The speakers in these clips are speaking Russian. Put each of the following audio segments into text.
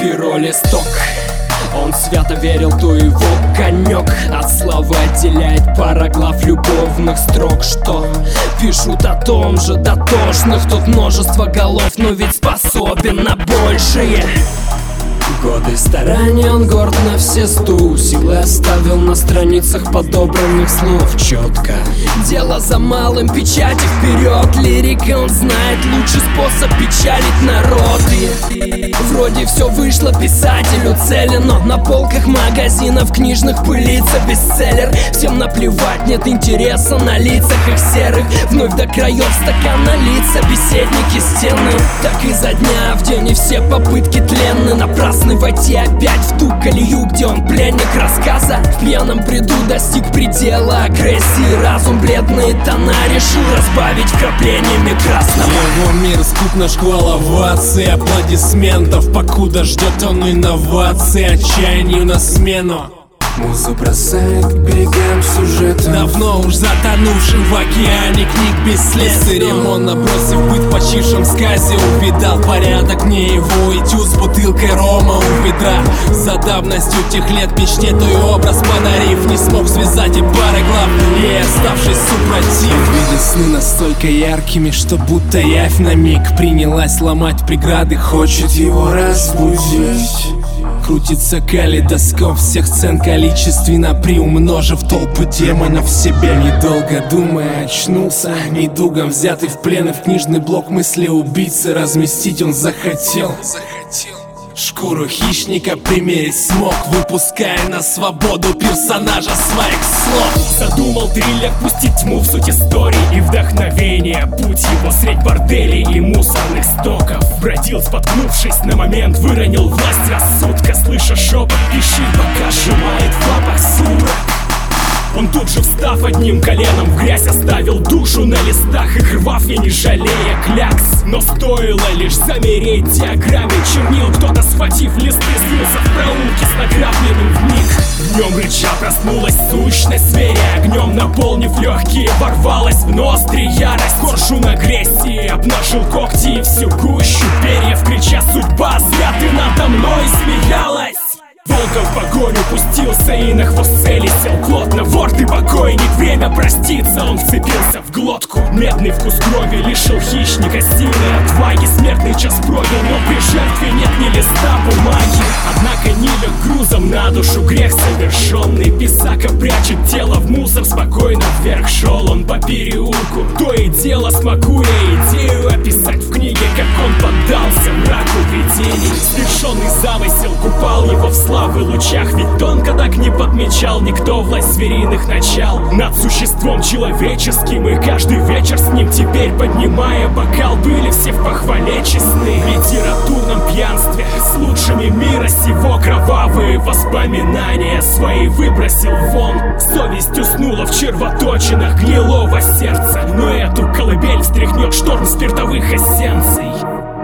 перо листок. Он свято верил, то его конек. От славы отделяет пара глав любовных строк, что пишут о том же дотошных. Тут множество голов, но ведь способен на большее. Годы стараний он горд на все 100. Силы оставил на страницах подобранных слов четко. Дело за малым, печати вперед. Лирика он знает лучший способ печалить народ. И вроде все вышло, писателю целен, но на полках магазинов книжных пылится бестселлер. Всем наплевать, нет интереса на лицах их серых. Вновь до краев стакан налить, собеседники стены. Так изо дня в день и все попытки тленны. Напрасны войти опять в ту колею, где он пленник рассказа. В пьяном бреду достиг предела агрессии. Разум бледные тона решил разбавить вкраплениями красного. Его мир скуп на шквал оваций, аплодисментов, покуда ждет он инноваций, отчаянию на смену. Музу бросает к берегам сюжета, давно уж затонувшим в океане книг бесследно. Церемонно бросив быт в почившем сказе, увидал порядок не его этюд с бутылкой рома у бедра. За давностью тех лет мечте той образ подарив, не смог связать и пары глав, ей оставшись супротив. Виды сны настолько яркими, что будто явь на миг принялась ломать преграды, хочет его разбудить. Крутится калейдоскоп всех сцен количественно, приумножив толпы демонов в себе. Недолго думая, очнулся, недугом взятый в плен, и в книжный блок мысли убийцы разместить он захотел. Шкуру хищника примерить смог, выпуская на свободу персонажа своих слов. Задумал триллер пустить тьму в суть истории и вдохновение. Путь его средь борделей и мусорных стоков. Бродил, споткнувшись на момент, выронил власть рассудка. Слыша шепот, пищит, пока сжимает в лапах сурок. Он тут же, встав одним коленом в грязь, оставил душу на листах и рвав, я не жалея клякс. Но стоило лишь замереть диаграмме чернил, кто-то, схватив листы, слился в проулке с награбленным вмиг. В нем рыча проснулась сущность зверя, огнем наполнив легкие, ворвалась в ноздри ярость. Коршун агрессии обнажил когти и всю гущу перьев, крича: судьба, зря ты надо мной смеялась. Волком в погоню пустился и на хвост цели сел плотно. Вор ты покойник, время проститься, он вцепился в глотку. Медный вкус крови лишил хищника силы, отваги. Смертный час пробил, но при жертве нет ни листа бумаги. Однако не лег грузом на душу грех совершенный. Писака прячет тело в мусор, спокойно вверх шел он по переулку. То и дело смакуя идею описать в книге, как он поддался мраку видений. Свершенный замысел купал его в славы лучах, ведь тонко так не подмечал никто власть звериных начал над существом человеческим. И каждый вечер с ним теперь, поднимая бокал, были все в похвале честны. В литературном пьянстве с лучшими мира сего кровавые воспоминания свои выбросил вон. Совесть уснула в червоточинах гнилого сердца, но эту колыбель встряхнет шторм спиртовых эссенций.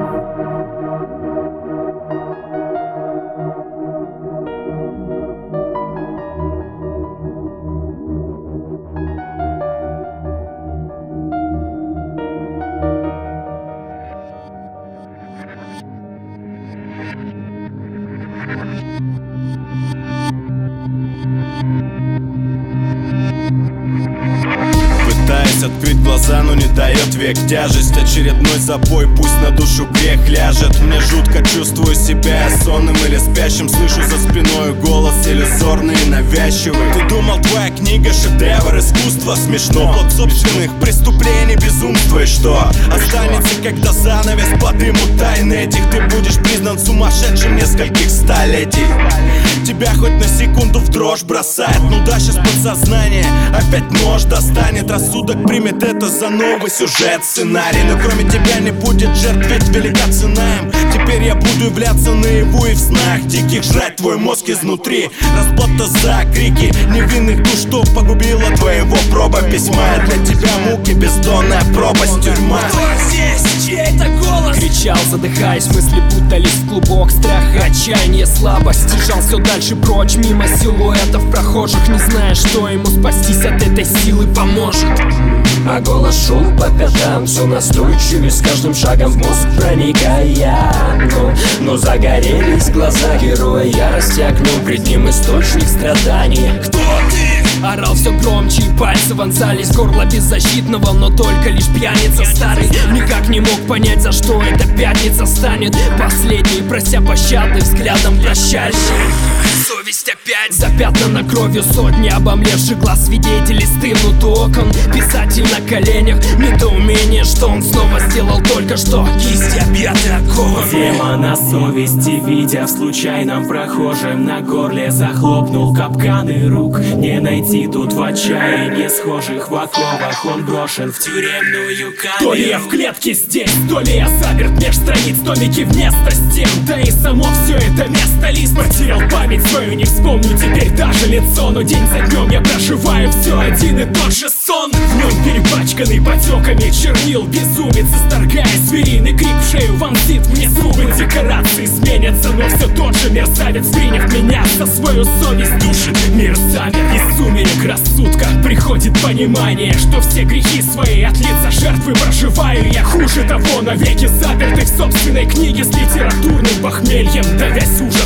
Пытаясь открыть глаза, но не дает век тяжесть. Очередной запой, пусть на душу грех ляжет. Мне жутко, чувствую себя сонным или спящим. Слышу за спиной голос иллюзорный и навязчивый. Ты думал, твоя книга шедевр искусства? Смешно, плод собственных преступлений, безумства. И что останется, когда занавес подымут тайны этих? Ты будешь признан сумасшедшим нескольких столетий. Тебя хоть на секунду в дрожь бросает, ну да, сейчас подсознание опять нож достанет. Рассудок примет это за новый сюжет, сценарий. Но кроме тебя не будет жертв, ведь велика цена им. Теперь я буду являться наяву и в снах диких, жрать твой мозг изнутри. Расплата за крики невинных душ, что погубила твоего проба письма. Для тебя муки, бездонная пропасть, тюрьма. Кто здесь? Чей это голос? голос. Кричал, задыхаясь, мысли путались в клубок. Страх, отчаяние, слабость. Бежал все дальше прочь, мимо силуэтов прохожих, не зная, что ему спастись от этой силы поможет. А голос шел по пятам, все настойчивее, с каждым шагом в мозг проникая. Но загорелись глаза героя ярости, окном пред ним источник страданий. Кто ты? Орал все громче, и пальцы вонзались в горло беззащитного, но только лишь пьяница старый никак не мог понять, за что эта пятница станет последней, прося пощады взглядом прощающим. Совесть опять запятнана кровью сотни обомлевших глаз свидетелей стынут у окон. Писатель на коленях, недоумение, что он снова сделал только что. Кисти объяты оковами. Тема на совести, видя в случайном прохожем на горле захлопнул капканы рук. Не найти тут в отчаянии схожих в оковах, он брошен в тюремную камеру. То ли я в клетке здесь, то ли я заперт меж страниц, томики вместо стен. Да и само все это место лист. Потерял память свою, не вспомню теперь даже лицо, но день за днем я проживаю все один и тот же сон. В нем перепачканный потеками чернил безумец, исторгая звериный крик в шею, вонзит мне зубы. Декорации сменятся, но все тот же мерзавец, приняв меня за свою совесть, душит. Мир замер, из сумерек рассудка приходит понимание, что все грехи свои от лица жертвы проживаю я. Хуже того, навеки запертый в собственной книге с литературным похмельем, давясь ужасом